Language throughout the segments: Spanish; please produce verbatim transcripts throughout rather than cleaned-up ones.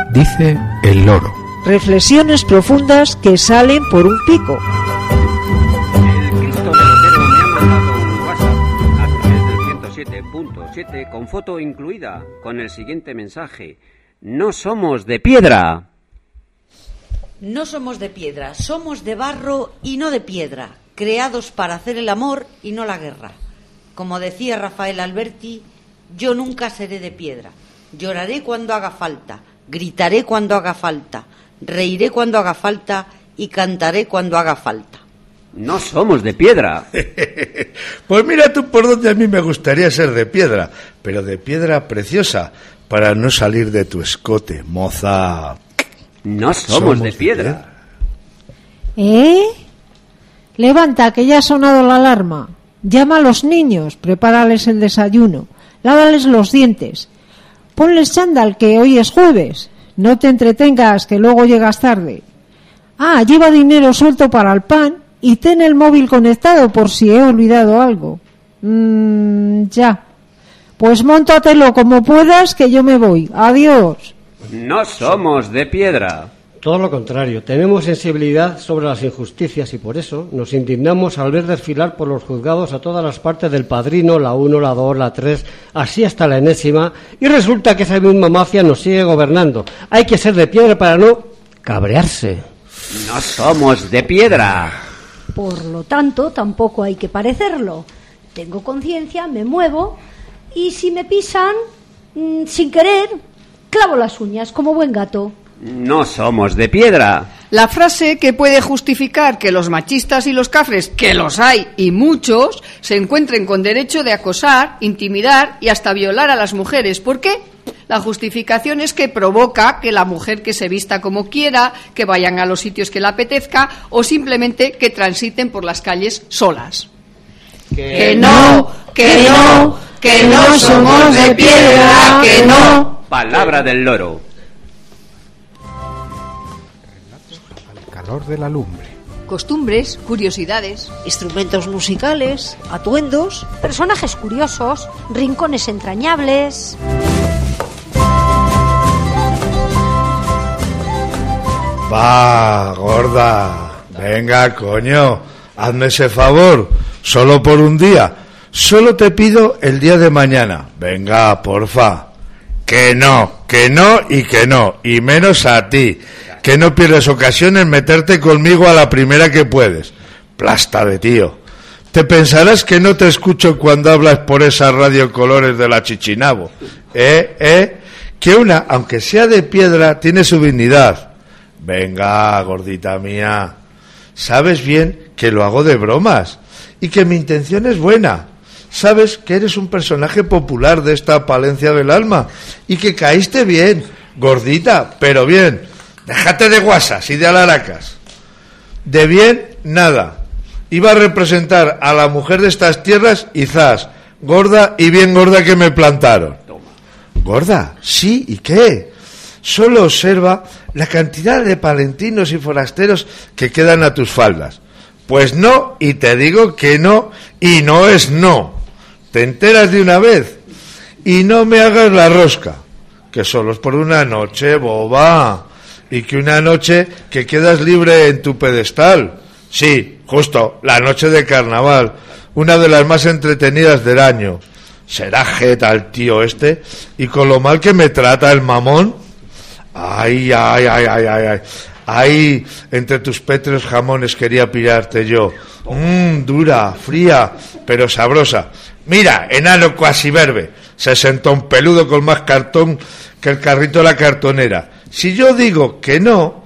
dice el loro. Reflexiones profundas que salen por un pico. El Cristo del Otero me ha mandado un WhatsApp a través del ciento siete punto siete con foto incluida, con el siguiente mensaje: no somos de piedra. No somos de piedra, somos de barro y no de piedra, creados para hacer el amor y no la guerra. Como decía Rafael Alberti, yo nunca seré de piedra. Lloraré cuando haga falta, gritaré cuando haga falta, reiré cuando haga falta y cantaré cuando haga falta. No somos de piedra. Pues mira tú por donde a mí me gustaría ser de piedra, pero de piedra preciosa, para no salir de tu escote, moza. No somos, somos de, piedra. de piedra. ¿Eh? Levanta, que ya ha sonado la alarma. Llama a los niños, prepárales el desayuno, lávales los dientes, ponles chándal, que hoy es jueves. No te entretengas, que luego llegas tarde. Ah, lleva dinero suelto para el pan y ten el móvil conectado por si he olvidado algo. Mm, ya. Pues móntatelo como puedas, que yo me voy. Adiós. No somos de piedra. Todo lo contrario, tenemos sensibilidad sobre las injusticias y por eso nos indignamos al ver desfilar por los juzgados a todas las partes del Padrino, la uno, la dos, la tres, así hasta la enésima, y resulta que esa misma mafia nos sigue gobernando. Hay que ser de piedra para no cabrearse. No somos de piedra. Por lo tanto, tampoco hay que parecerlo. Tengo conciencia, me muevo, y si me pisan, mmm, sin querer, clavo las uñas como buen gato. No somos de piedra. La frase que puede justificar que los machistas y los cafres, que los hay y muchos, se encuentren con derecho de acosar, intimidar y hasta violar a las mujeres. ¿Por qué? La justificación es que provoca que la mujer que se vista como quiera, que vayan a los sitios que le apetezca o simplemente que transiten por las calles solas. Que, que no, que no, que no somos de piedra, que no. Palabra del loro. De la lumbre. Costumbres, curiosidades, instrumentos musicales, atuendos, personajes curiosos, rincones entrañables. Va, gorda, venga, coño, hazme ese favor, solo por un día, solo te pido el día de mañana, venga, porfa, que no, que no y que no, y menos a ti, que no pierdes ocasión en meterte conmigo a la primera que puedes. Plasta de tío. Te pensarás que no te escucho cuando hablas por esas radiocolores de la Chichinabo. ¿Eh? ¿Eh? Que una, aunque sea de piedra, tiene su dignidad. Venga, gordita mía. Sabes bien que lo hago de bromas y que mi intención es buena. Sabes que eres un personaje popular de esta Palencia del alma y que caíste bien, gordita, pero bien. Déjate de guasas y de alaracas. De bien, nada. Iba a representar a la mujer de estas tierras y zas, gorda y bien gorda que me plantaron. ¿Gorda? Sí, ¿y qué? Solo observa la cantidad de palentinos y forasteros que quedan a tus faldas. Pues no, y te digo que no, y no es no. ¿Te enteras de una vez? Y no me hagas la rosca, que solo es por una noche, boba. Y que una noche que quedas libre en tu pedestal. Sí, justo, la noche de carnaval, una de las más entretenidas del año. ¿Será jeta el tío este? Y con lo mal que me trata el mamón. Ay, ay, ay, ay, ay, ay. Ahí, entre tus pétreos jamones quería pillarte yo. Mmm, dura, fría, pero sabrosa. Mira, enano cuasi verbe. Se sentó un peludo con más cartón que el carrito de la cartonera. Si yo digo que no,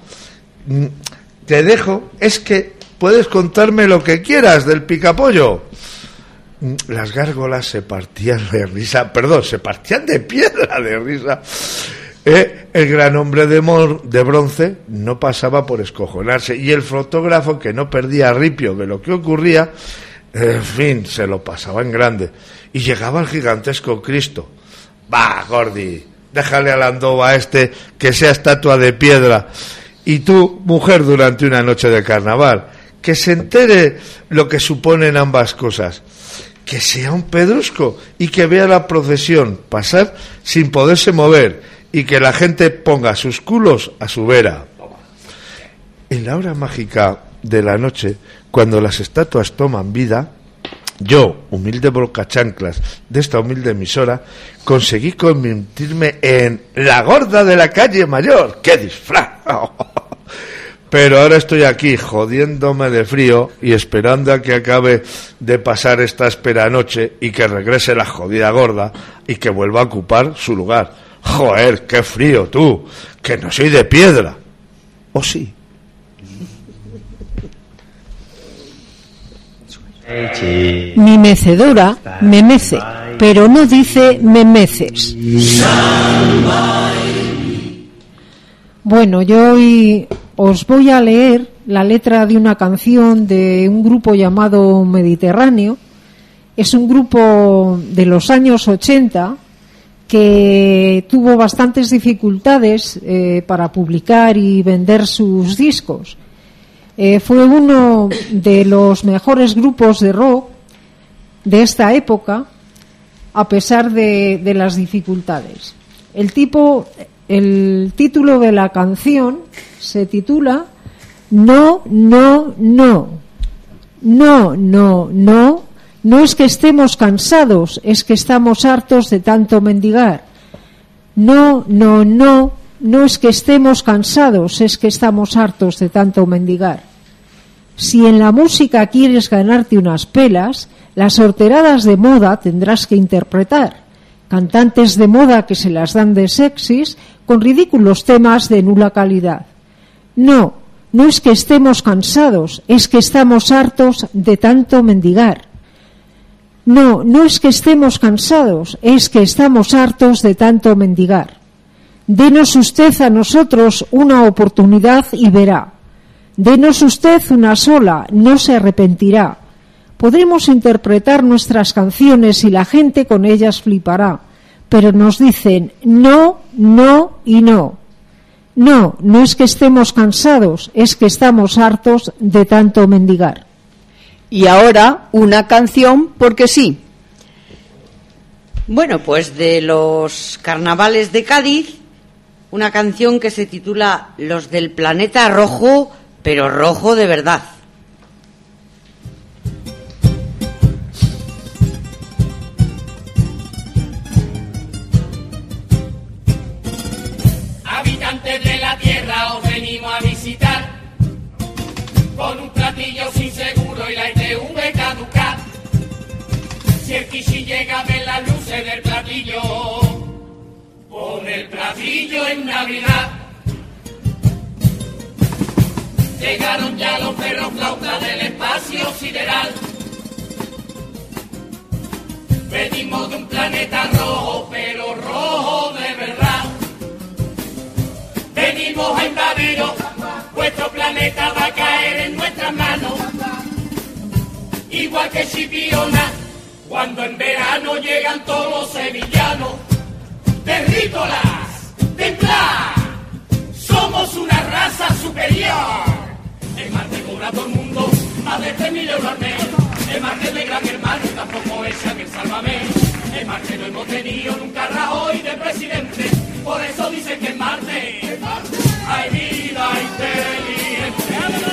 te dejo, es que puedes contarme lo que quieras del picapollo. Las gárgolas se partían de risa, perdón, se partían de piedra de risa. Eh, el gran hombre de, mor, de bronce no pasaba por escojonarse y el fotógrafo, que no perdía ripio de lo que ocurría, en fin, se lo pasaba en grande. Y llegaba el gigantesco Cristo. Va, Gordi, déjale al andoba este que sea estatua de piedra. Y tú, mujer, durante una noche de carnaval, que se entere lo que suponen ambas cosas. Que sea un pedrusco y que vea la procesión pasar sin poderse mover y que la gente ponga sus culos a su vera. En la hora mágica de la noche, cuando las estatuas toman vida, yo, humilde bocachanclas de esta humilde emisora, conseguí convertirme en la gorda de la calle Mayor. ¡Qué disfraz! Pero ahora estoy aquí jodiéndome de frío y esperando a que acabe de pasar esta espera noche y que regrese la jodida gorda y que vuelva a ocupar su lugar. ¡Joder, qué frío tú! ¡Que no soy de piedra! ¿O sí? Mi mecedora me mece, pero no dice me meces. Bueno, yo hoy os voy a leer la letra de una canción de un grupo llamado Mediterráneo. Es un grupo de los años ochenta que tuvo bastantes dificultades eh, para publicar y vender sus discos. Eh, fue uno de los mejores grupos de rock de esta época, a pesar de, de las dificultades. El tipo, el título de la canción se titula No, no, no. No, no, no. No es que estemos cansados, es que estamos hartos de tanto mendigar. No, no, no. No es que estemos cansados, es que estamos hartos de tanto mendigar. Si en la música quieres ganarte unas pelas, las horteradas de moda tendrás que interpretar. Cantantes de moda que se las dan de sexys con ridículos temas de nula calidad. No, no es que estemos cansados, es que estamos hartos de tanto mendigar. No, no es que estemos cansados, es que estamos hartos de tanto mendigar. Denos usted a nosotros una oportunidad y verá. Denos usted una sola, no se arrepentirá. Podremos interpretar nuestras canciones y la gente con ellas flipará. Pero nos dicen no, no y no. No, no es que estemos cansados, es que estamos hartos de tanto mendigar. Y ahora una canción porque sí. Bueno, pues de los carnavales de Cádiz, una canción que se titula Los del planeta rojo, pero rojo de verdad. Habitantes de la tierra, os venimos a visitar con un platillo sin seguro y la I T V caducar. Si el Kishi llega a ver las luces del platillo, pon el platillo en Navidad. Llegaron ya los perros flautas del espacio sideral. Venimos de un planeta rojo, pero rojo de verdad. Venimos a invadiros, vuestro planeta va a caer en nuestras manos. Igual que Chipiona, cuando en verano llegan todos los sevillanos. Terrícolas, temblad, somos una raza superior. El Marte cobra a todo el mundo más de tres mil euros al mes. El Marte de Gran Hermano tampoco es aquel Sálvame. En Marte no hemos tenido nunca Rajoy de presidente. Por eso dicen que en Marte hay vida inteligente.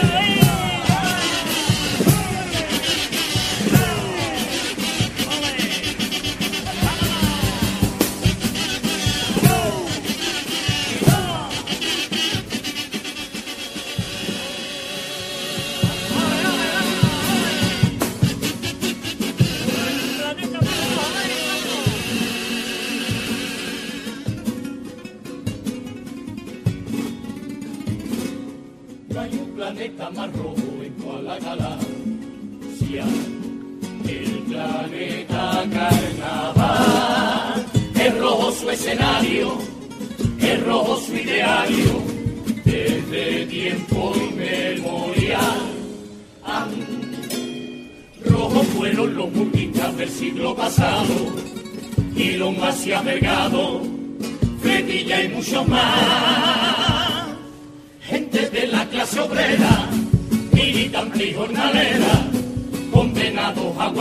Planeta más rojo en toda la galaxia, el planeta carnaval. Es rojo su escenario, es rojo su ideario, desde tiempo inmemorial. Ah, rojos fueron los burguistas del siglo pasado y los más vergados, Fletilla y muchos más. Gente de la clase obrera, militante y jornalera, condenados a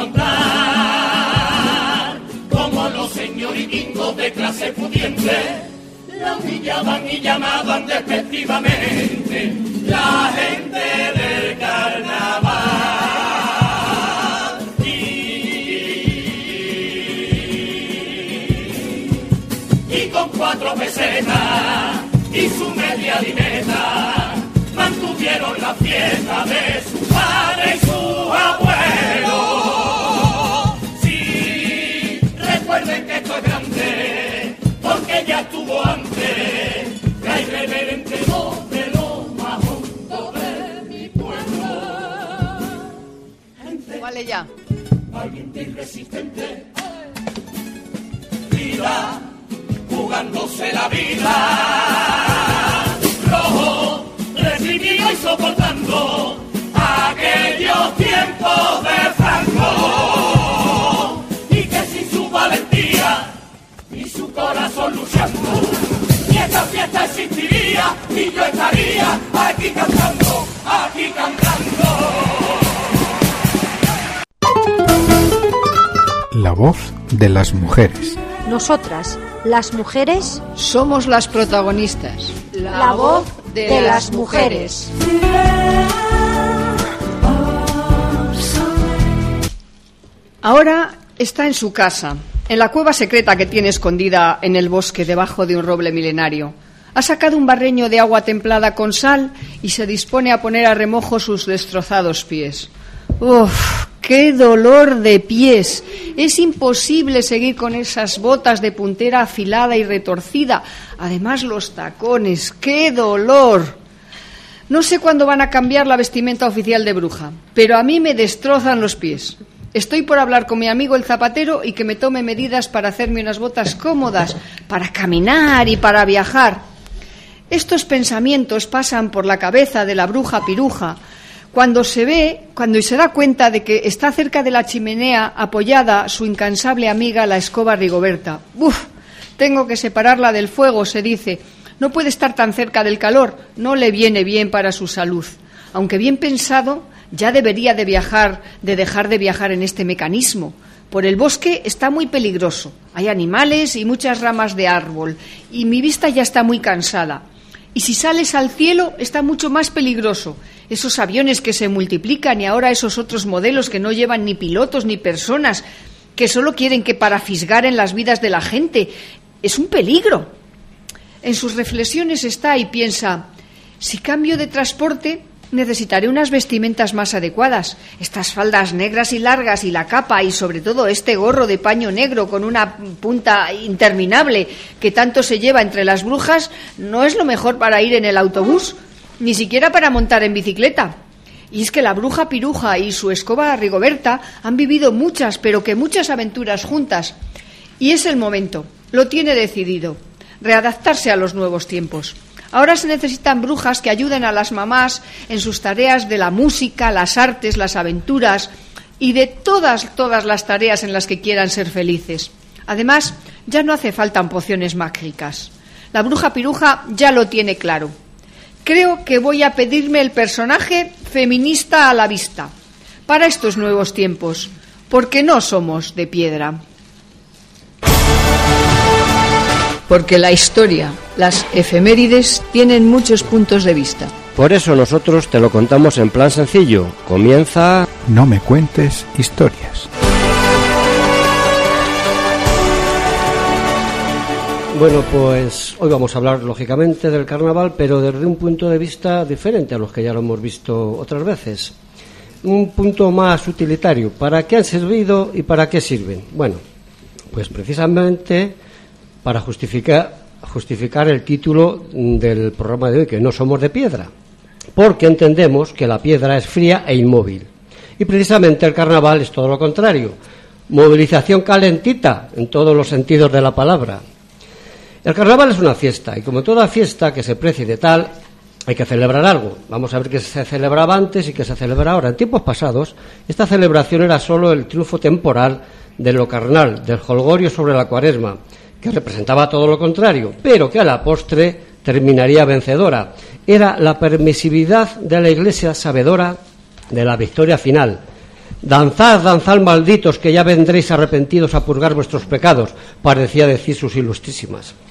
aguantar, como los señoritingos de clase pudiente, La humillaban y llamaban despectivamente la gente del carnaval. Y, y con cuatro pesetas y su media dineta mantuvieron la fiesta de su padre y su abuelo. Sí, recuerden que esto es grande, porque ya estuvo antes, la irreverente voz de lo más hondo de mi pueblo. Gente Vale, ya. valiente y resistente, vida, jugándose la vida, rojo, recibido y soportando aquellos tiempos de Franco, y que sin su valentía y su corazón luchando, ni esta fiesta existiría, ni yo estaría aquí cantando, aquí cantando. La voz de las mujeres. Nosotras, las mujeres, Somos las protagonistas. la voz de las mujeres. Ahora está en su casa, en la cueva secreta que tiene escondida en el bosque debajo de un roble milenario. Ha sacado un barreño de agua templada con sal y se dispone a poner a remojo sus destrozados pies. ¡Uf! ¡Qué dolor de pies! Es imposible seguir con esas botas de puntera afilada y retorcida. Además, los tacones. ¡Qué dolor! No sé cuándo van a cambiar la vestimenta oficial de bruja, pero a mí me destrozan los pies. Estoy por hablar con mi amigo el zapatero y que me tome medidas para hacerme unas botas cómodas, para caminar y para viajar. Estos pensamientos pasan por la cabeza de la bruja piruja cuando se ve, cuando se da cuenta de que está cerca de la chimenea apoyada su incansable amiga la escoba Rigoberta. ¡Uf! Tengo que separarla del fuego, se dice. No puede estar tan cerca del calor, no le viene bien para su salud. Aunque bien pensado, ya debería de viajar, de dejar de viajar en este mecanismo. Por el bosque está muy peligroso. Hay animales y muchas ramas de árbol, y mi vista ya está muy cansada. Y si sales al cielo está mucho más peligroso. Esos aviones que se multiplican y ahora esos otros modelos que no llevan ni pilotos ni personas, que solo quieren que para fisgar en las vidas de la gente. Es un peligro. En sus reflexiones está y piensa, si cambio de transporte necesitaré unas vestimentas más adecuadas. Estas faldas negras y largas y la capa y sobre todo este gorro de paño negro con una punta interminable que tanto se lleva entre las brujas no es lo mejor para ir en el autobús, ni siquiera para montar en bicicleta. Y es que la bruja piruja y su escoba Rigoberta han vivido muchas, pero que muchas aventuras juntas. Y es el momento, lo tiene decidido, readaptarse a los nuevos tiempos. Ahora se necesitan brujas que ayuden a las mamás en sus tareas de la música, las artes, las aventuras y de todas, todas las tareas en las que quieran ser felices. Además, ya no hace falta pociones mágicas. La bruja piruja ya lo tiene claro. Creo que voy a pedirme el personaje feminista a la vista para estos nuevos tiempos, porque no somos de piedra. Porque la historia, las efemérides, tienen muchos puntos de vista. Por eso nosotros te lo contamos en plan sencillo. Comienza... No me cuentes historias. Bueno, pues hoy vamos a hablar lógicamente del carnaval, pero desde un punto de vista diferente a los que ya lo hemos visto otras veces. Un punto más utilitario. ¿Para qué han servido y para qué sirven? Bueno, pues precisamente para justificar, justificar el título del programa de hoy, que no somos de piedra, porque entendemos que la piedra es fría e inmóvil. Y precisamente el carnaval es todo lo contrario. Movilización calentita en todos los sentidos de la palabra. El carnaval es una fiesta, y como toda fiesta que se precie de tal, hay que celebrar algo. Vamos a ver qué se celebraba antes y qué se celebra ahora. En tiempos pasados, esta celebración era solo el triunfo temporal de lo carnal, del jolgorio sobre la cuaresma, que representaba todo lo contrario, pero que a la postre terminaría vencedora. Era la permisividad de la Iglesia sabedora de la victoria final. Danzad, danzad, malditos, que ya vendréis arrepentidos a purgar vuestros pecados, parecía decir sus ilustrísimas.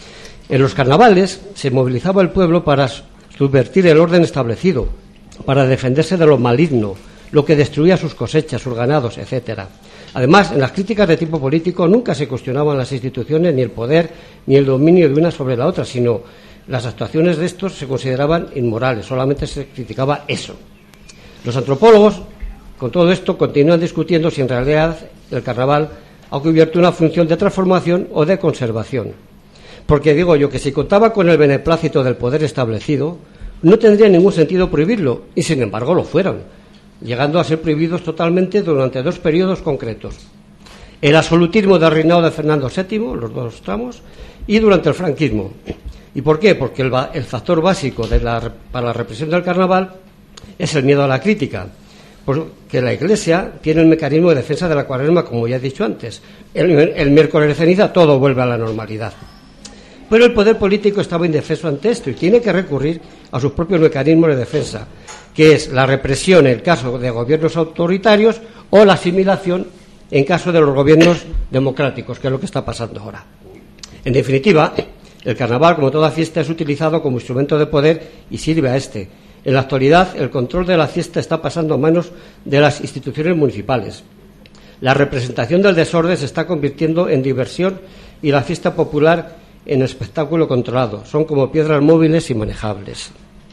En los carnavales se movilizaba el pueblo para subvertir el orden establecido, para defenderse de lo maligno, lo que destruía sus cosechas, sus ganados, etcétera. Además, en las críticas de tipo político nunca se cuestionaban las instituciones, ni el poder, ni el dominio de una sobre la otra, sino las actuaciones de estos se consideraban inmorales, solamente se criticaba eso. Los antropólogos, con todo esto, continúan discutiendo si en realidad el carnaval ha cubierto una función de transformación o de conservación. Porque digo yo que si contaba con el beneplácito del poder establecido, no tendría ningún sentido prohibirlo, y sin embargo lo fueron, llegando a ser prohibidos totalmente durante dos periodos concretos. El absolutismo del reinado de Fernando séptimo, los dos tramos, y durante el franquismo. ¿Y por qué? Porque el, el factor básico de la, para la represión del carnaval es el miedo a la crítica, porque la Iglesia tiene el mecanismo de defensa de la Cuaresma, como ya he dicho antes. El, el miércoles de ceniza todo vuelve a la normalidad. Pero el poder político estaba indefenso ante esto y tiene que recurrir a sus propios mecanismos de defensa, que es la represión en el caso de gobiernos autoritarios o la asimilación en caso de los gobiernos democráticos, que es lo que está pasando ahora. En definitiva, el carnaval, como toda fiesta, es utilizado como instrumento de poder y sirve a este. En la actualidad, el control de la fiesta está pasando a manos de las instituciones municipales. La representación del desorden se está convirtiendo en diversión y la fiesta popular en espectáculo controlado. Son como piedras móviles y manejables.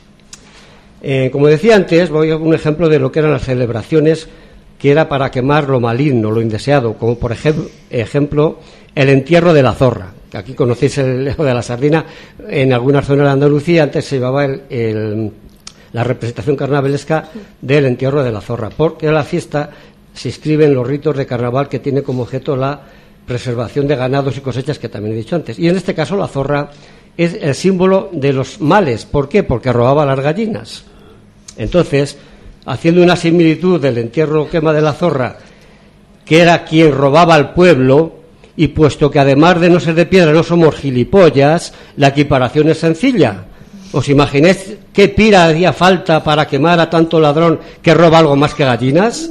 Eh, como decía antes, voy a un ejemplo de lo que eran las celebraciones, que era para quemar lo maligno, lo indeseado, como por ejemplo, ejemplo el entierro de la zorra. Aquí conocéis el lejos de la sardina. En algunas zonas de Andalucía antes se llevaba el, el, la representación carnavalesca del entierro de la zorra, porque la fiesta se inscribe en los ritos de carnaval que tiene como objeto la preservación de ganados y cosechas, que también he dicho antes. Y en este caso la zorra es el símbolo de los males. ¿Por qué? Porque robaba las gallinas. Entonces, haciendo una similitud del entierro o quema de la zorra, que era quien robaba al pueblo, y puesto que además de no ser de piedra no somos gilipollas, la equiparación es sencilla. ¿Os imagináis qué pira hacía falta para quemar a tanto ladrón que roba algo más que gallinas?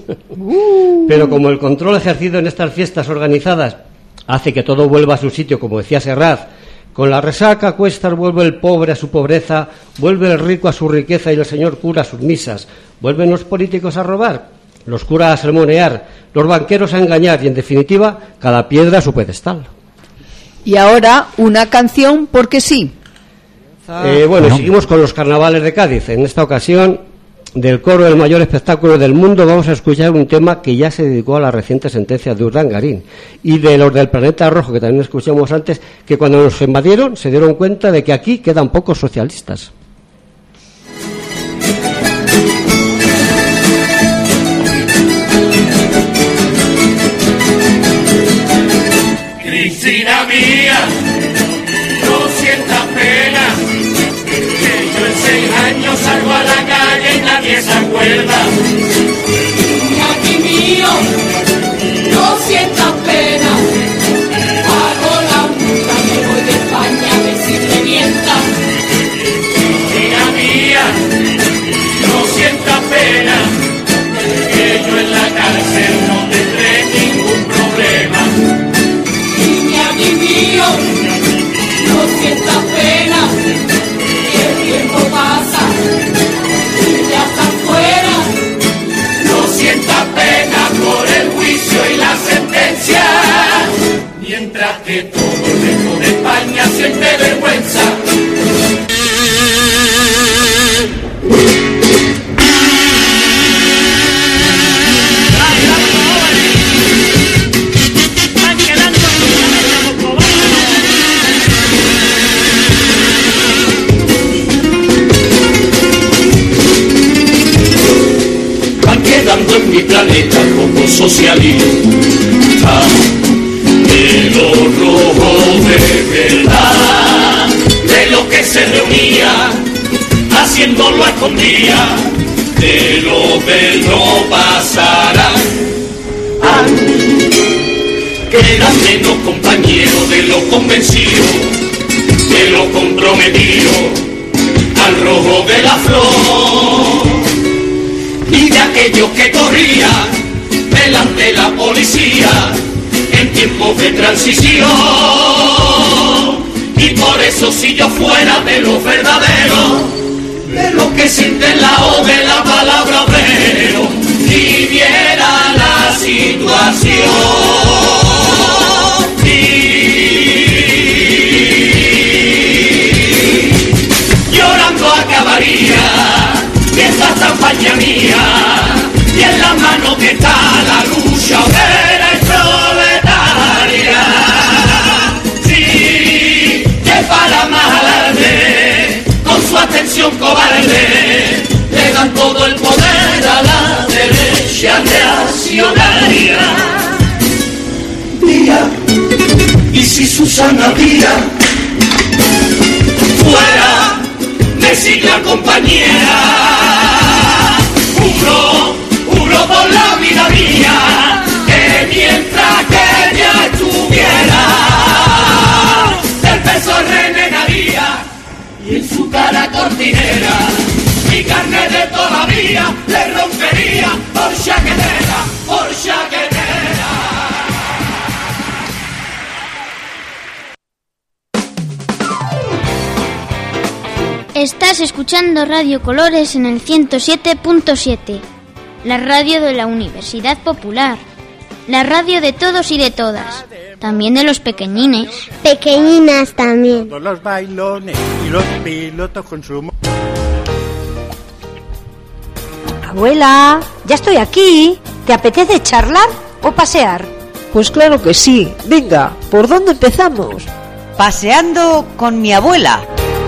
Pero como el control ejercido en estas fiestas organizadas hace que todo vuelva a su sitio, como decía Serrat, con la resaca a cuestas vuelve el pobre a su pobreza, vuelve el rico a su riqueza y el señor cura a sus misas, vuelven los políticos a robar, los curas a sermonear, los banqueros a engañar y, en definitiva, cada piedra a su pedestal. Y ahora una canción porque sí. Eh, bueno, y seguimos con los carnavales de Cádiz. En esta ocasión, del coro del mayor espectáculo del mundo, vamos a escuchar un tema que ya se dedicó a la reciente sentencia de Urdangarín, y de los del Planeta Rojo, que también escuchamos antes, que cuando nos invadieron se dieron cuenta de que aquí quedan pocos socialistas. Cristina mía, no sientas pena, que yo en seis años salgo a la calle y nadie se acuerda. Aquí mío, no sientas pena, pago la multa, me voy de España a ver si te mientas. Cristina mía, no sientas pena, que yo en la cárcel no tendré ningún problema. Mío, no sientas pena, que el tiempo pasa y ya estás fuera. No sientas pena por el juicio y la sentencia, mientras que todo el resto de España siente vergüenza. Quedando en mi planeta como socialista, de lo rojo de verdad, de lo que se reunía, haciéndolo a escondida, de lo del no pasará. Ah, quedan menos compañeros de lo convencido, de lo comprometido, al rojo de la flor. Y de aquellos que corrían delante de la policía en tiempos de transición, y por de lo verdadero, de lo que siente la O de la palabra obrero, y viera la situación. Y llorando acabaría esta campaña mía, y en la mano que está la lucha obrera y proletaria. Sí, que para más alarde, con su atención cobarde, le dan todo el poder a la derecha reaccionaria. Día, y si Susana Díaz fuera de sigla compañera, juro, juro por la vida mía, que mientras que ella estuviera, del peso renegaría, y en su cara cortinera, mi carne de todavía le rompería por chaquetera, por chaquetera. Estás escuchando Radio Colores en el ciento siete punto siete, la radio de la Universidad Popular, la radio de todos y de todas, también de los pequeñines. Pequeñinas también. Todos los bailones y los pilotos con su... Abuela, ya estoy aquí. ¿Te apetece charlar o pasear? Pues claro que sí. Venga, ¿por dónde empezamos? Paseando con mi abuela.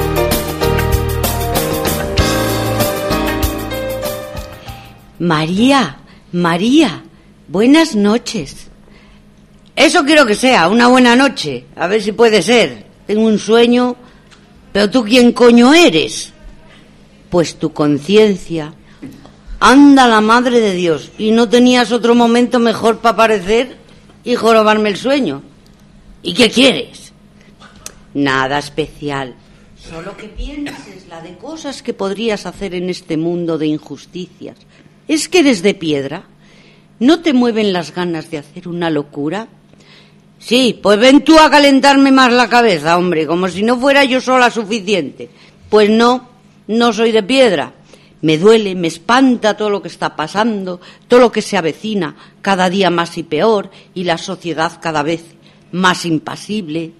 María, María, buenas noches. Eso quiero que sea, una buena noche. A ver si puede ser. Tengo un sueño. Pero tú, ¿quién coño eres? Pues tu conciencia. Anda la madre de Dios. ¿Y no tenías otro momento mejor para aparecer y jorobarme el sueño? ¿Y qué quieres? Nada especial. Solo que pienses la de cosas que podrías hacer en este mundo de injusticias. ¿Es que eres de piedra? ¿No te mueven las ganas de hacer una locura? Sí, pues ven tú a calentarme más la cabeza, hombre, como si no fuera yo sola suficiente. Pues no, no soy de piedra. Me duele, me espanta todo lo que está pasando, todo lo que se avecina, cada día más y peor, y la sociedad cada vez más impasible.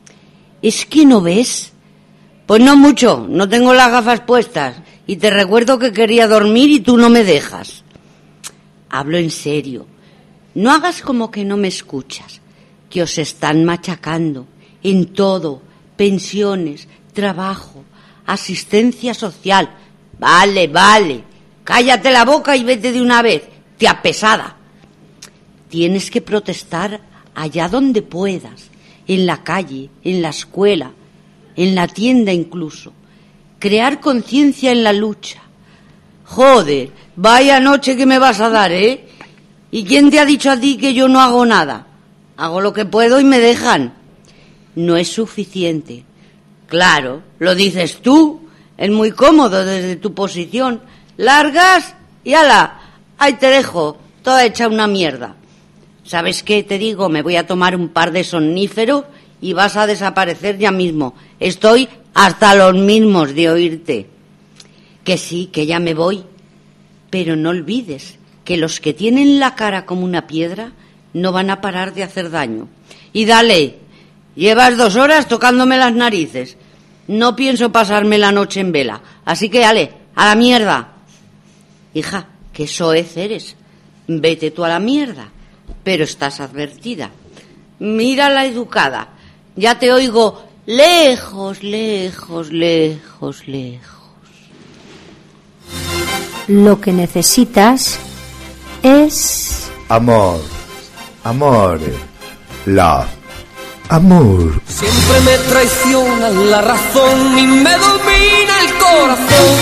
¿Es que no ves? Pues no mucho, no tengo las gafas puestas. Y te recuerdo que quería dormir y tú no me dejas. Hablo en serio. No hagas como que no me escuchas, que os están machacando en todo, pensiones, trabajo, asistencia social. Vale, vale, cállate la boca y vete de una vez, tía pesada. Tienes que protestar allá donde puedas, en la calle, en la escuela, en la tienda incluso. Crear conciencia en la lucha. Joder, vaya noche que me vas a dar, ¿eh? ¿Y quién te ha dicho a ti que yo no hago nada? Hago lo que puedo y me dejan. No es suficiente. Claro, lo dices tú. Es muy cómodo desde tu posición. Largas y ala, ahí te dejo, toda hecha una mierda. ¿Sabes qué te digo? Me voy a tomar un par de somníferos y vas a desaparecer ya mismo. Estoy hasta los mismos de oírte. Que sí, que ya me voy. Pero no olvides que los que tienen la cara como una piedra no van a parar de hacer daño. Y dale, llevas dos horas tocándome las narices. No pienso pasarme la noche en vela. Así que, ale, a la mierda. Hija, qué soez eres. Vete tú a la mierda. Pero estás advertida. Mira la educada. Ya te oigo lejos, lejos, lejos, lejos. Lo que necesitas es... Amor. Amor. Love. Amor. Siempre me traiciona la razón y me domina el corazón.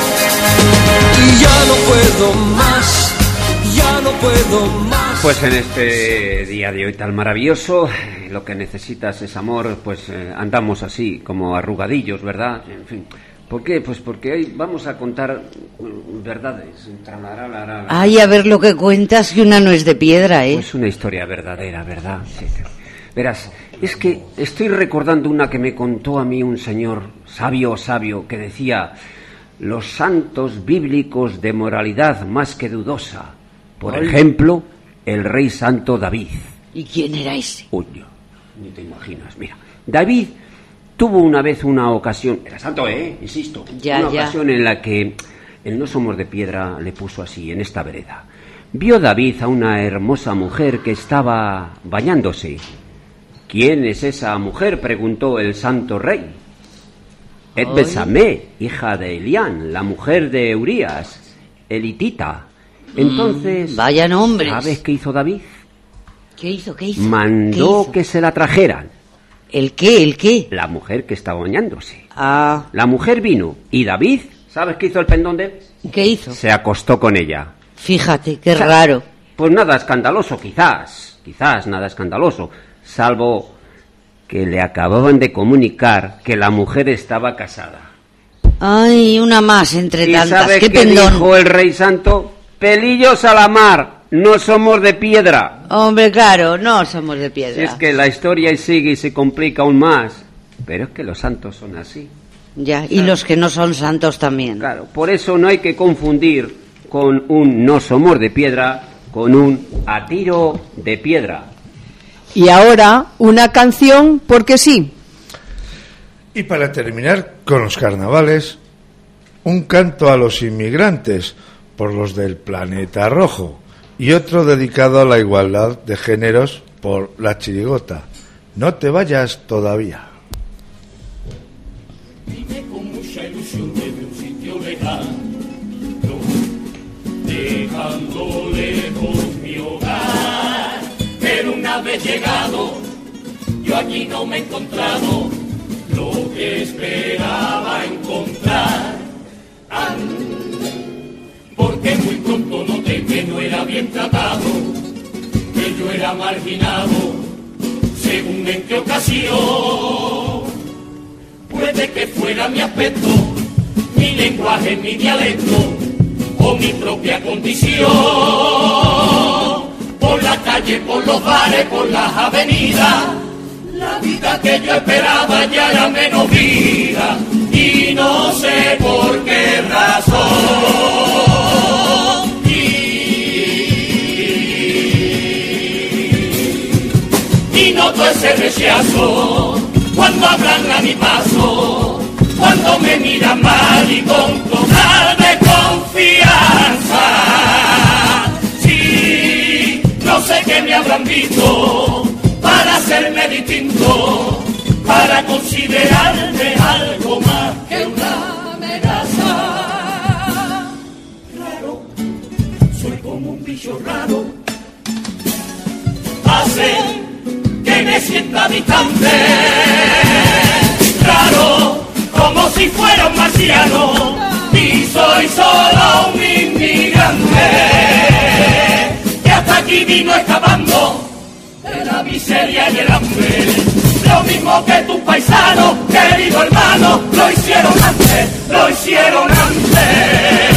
Y ya no puedo más, ya no puedo más. Pues en este día de hoy tan maravilloso, lo que necesitas es amor, pues eh, andamos así, como arrugadillos, ¿verdad? En fin. ¿Por qué? Pues porque hoy vamos a contar verdades. Ay, a ver lo que cuentas, que una no es de piedra, ¿eh? Pues una historia verdadera, ¿verdad? Sí. Verás, Es que estoy recordando una que me contó a mí un señor sabio, sabio, que decía: los santos bíblicos de moralidad más que dudosa. Por Ay. ejemplo, el rey santo David. ¿Y quién era ese? Uy, ni te imaginas. Mira, David tuvo una vez una ocasión, era santo, ¿eh? Insisto, Ya, una ya. ocasión en la que el No Somos de Piedra le puso así, en esta vereda. Vio David a una hermosa mujer que estaba bañándose. ¿Quién es esa mujer?, preguntó el santo rey. Es Ay. Betsamé, hija de Elián, la mujer de Urías, elitita. Entonces, Mm, vaya nombres. ¿sabes qué hizo David? ¿Qué hizo? ¿Qué hizo? Mandó ¿Qué hizo? que se la trajeran. ¿El qué? ¿El qué? La mujer que estaba bañándose. Ah, La mujer vino y David, ¿sabes qué hizo el pendón de él? ¿qué hizo? Se acostó con ella. Fíjate, qué O sea, raro. Pues nada escandaloso, quizás, quizás nada escandaloso, salvo que le acababan de comunicar que la mujer estaba casada. Ay, una más entre ¿Y tantas. sabes ¡Qué qué pendón! dijo el rey santo? Pelillos a la mar, no somos de piedra. Hombre, claro, no somos de Si piedra. es que la historia sigue y se complica aún más. Pero es que los santos son así. Ya, y los que no son santos también. Claro, por eso no hay que confundir con un no somos de piedra con un a tiro de piedra. Y ahora una canción porque sí. Y para terminar con los carnavales, un canto a los inmigrantes por los del Planeta Rojo y otro dedicado a la igualdad de géneros por La Chirigota. No te vayas todavía. Vine con mucha ilusión desde un sitio lejano, dejando lejos mi hogar. Pero una vez llegado, yo aquí no me he encontrado lo que esperaba encontrar. Ah, porque muy pronto noté que no era bien tratado, que yo era marginado, según en qué ocasión. Puede que fuera mi aspecto, mi lenguaje, mi dialecto o mi propia condición. Por la calle, por los bares, por las avenidas, la vida que yo esperaba ya era menos vida y no sé por qué razón. Y, y noto ese rechazo cuando hablan a mi paso, cuando me miran mal y con total desconfianza. Sí, no sé qué me habrán visto para hacerme distinto, para considerarme algo más que una amenaza. Raro, soy como un bicho raro, hace que me sienta distante, raro, como si fuera un marciano, y soy solo un inmigrante, que hasta aquí vino escapando de la miseria y el hambre, lo mismo que tus paisanos, querido hermano, lo hicieron antes, lo hicieron antes.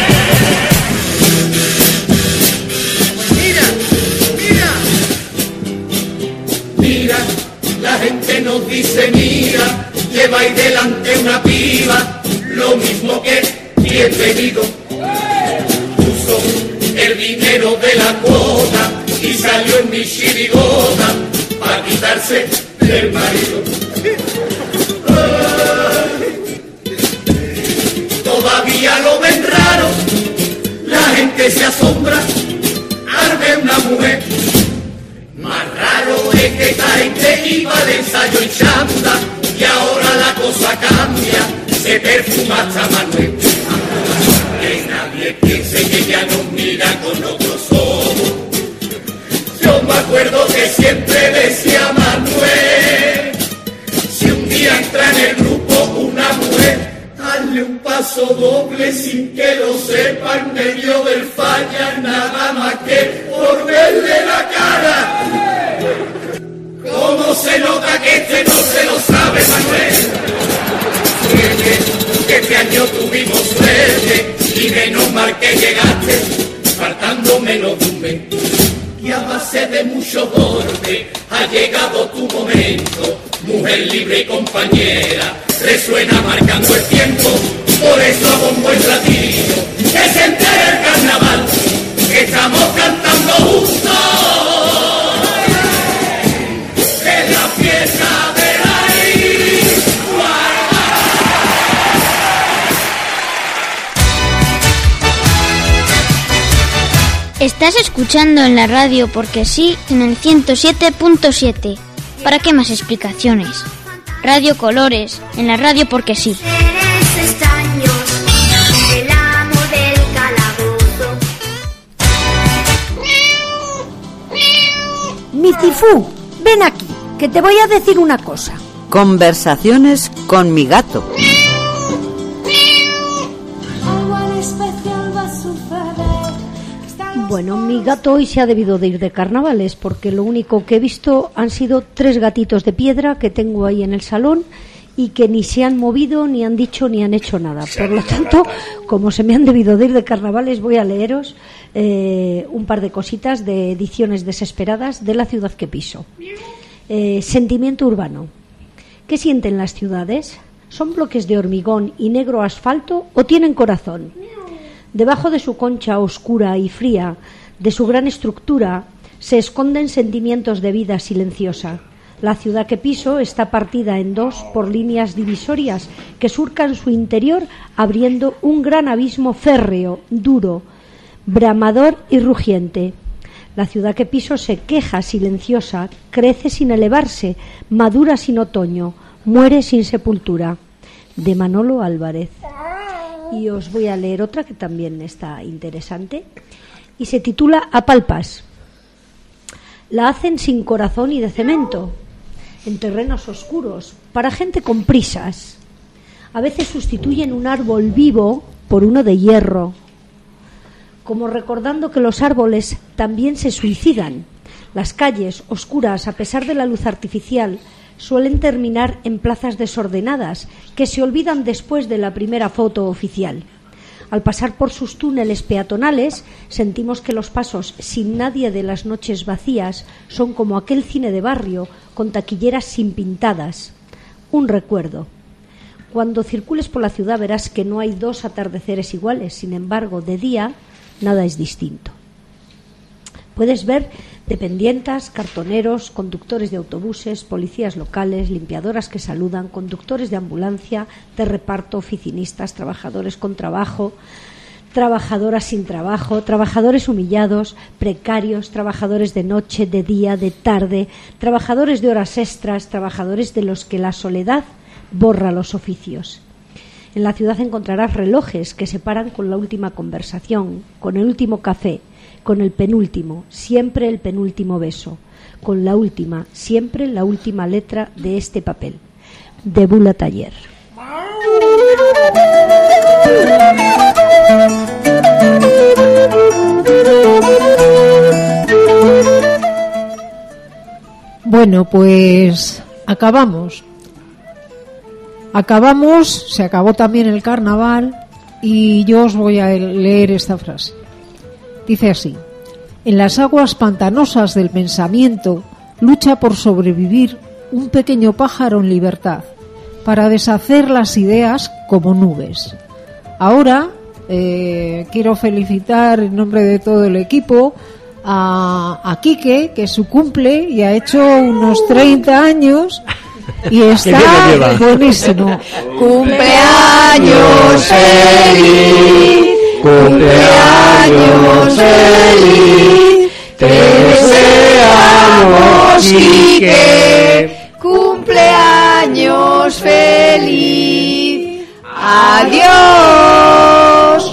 Mira, la gente nos dice, mira, lleva ahí delante una piba, lo mismo que bienvenido. Puso el dinero de la cuota y salió en mi chirigota para quitarse del marido. Ay, todavía lo ven raro, la gente se asombra al ver una mujer. Más raro es que esta gente iba de ensayo y chanda y ahora la cosa cambia, se perfuma hasta Manuel. Que nadie piense que ya nos mira con otros ojos. Yo me acuerdo que siempre decía Manuel, si un día entra en el grupo una mujer, hazle un paso doble sin que lo sepa en medio del falla, nada más que por verle la cara. ¿Cómo se nota que este no se lo sabe, Manuel? Que, que este año tuvimos suerte y menos mal que llegaste, faltando menos de un mes. Y a base de mucho golpe, llegado tu momento, mujer libre y compañera, resuena marcando el tiempo, por eso a bombo y platillo, que se entere el carnaval, que estamos cantando juntos, que la fiesta de ahí. Estás escuchando en la radio porque sí, en el ciento siete punto siete. ¿Para qué más explicaciones? Radio Colores, en la radio porque sí. Micifú, ven aquí, que te voy a decir una cosa. Conversaciones con mi gato. Bueno, mi gato hoy se ha debido de ir de carnavales porque lo único que he visto han sido tres gatitos de piedra que tengo ahí en el salón y que ni se han movido, ni han dicho, ni han hecho nada. Por lo tanto, como se me han debido de ir de carnavales, voy a leeros eh, un par de cositas de ediciones desesperadas de La ciudad que piso. Eh, sentimiento urbano. ¿Qué sienten las ciudades? ¿Son bloques de hormigón y negro asfalto o tienen corazón? Debajo de su concha oscura y fría, de su gran estructura, se esconden sentimientos de vida silenciosa. La ciudad que piso está partida en dos por líneas divisorias que surcan su interior, abriendo un gran abismo férreo, duro, bramador y rugiente. La ciudad que piso se queja silenciosa, crece sin elevarse, madura sin otoño, muere sin sepultura. De Manolo Álvarez. Y os voy a leer otra que también está interesante y se titula Apalpas. La hacen sin corazón y de cemento, en terrenos oscuros, para gente con prisas. A veces sustituyen un árbol vivo por uno de hierro, como recordando que los árboles también se suicidan. Las calles oscuras, a pesar de la luz artificial, suelen terminar en plazas desordenadas que se olvidan después de la primera foto oficial. Al pasar por sus túneles peatonales, sentimos que los pasos sin nadie de las noches vacías son como aquel cine de barrio con taquilleras sin pintadas. Un recuerdo. Cuando circules por la ciudad verás que no hay dos atardeceres iguales, sin embargo, de día nada es distinto. Puedes ver dependientas, cartoneros, conductores de autobuses, policías locales, limpiadoras que saludan, conductores de ambulancia, de reparto, oficinistas, trabajadores con trabajo, trabajadoras sin trabajo, trabajadores humillados, precarios, trabajadores de noche, de día, de tarde, trabajadores de horas extras, trabajadores de los que la soledad borra los oficios. En la ciudad encontrarás relojes que se paran con la última conversación, con el último café, con el penúltimo, siempre el penúltimo beso, con la última, siempre la última letra de este papel. De Bula Taller. Bueno, pues acabamos. Acabamos, se acabó también el carnaval y yo os voy a leer esta frase. Dice así: en las aguas pantanosas del pensamiento lucha por sobrevivir un pequeño pájaro en libertad, para deshacer las ideas como nubes. Ahora eh, quiero felicitar en nombre de todo el equipo a, a Quique, que es su cumple y ha hecho unos treinta años y está buenísimo. ¡Cumpleaños feliz! ¡Cumpleaños feliz! ¡Te deseamos, Quique! ¡Cumpleaños feliz! ¡Adiós!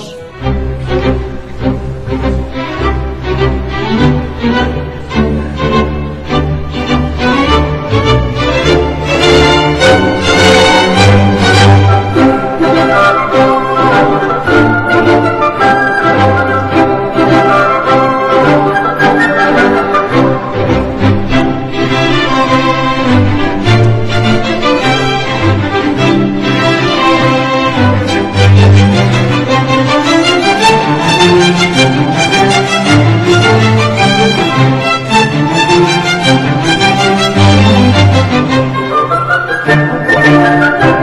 Thank you.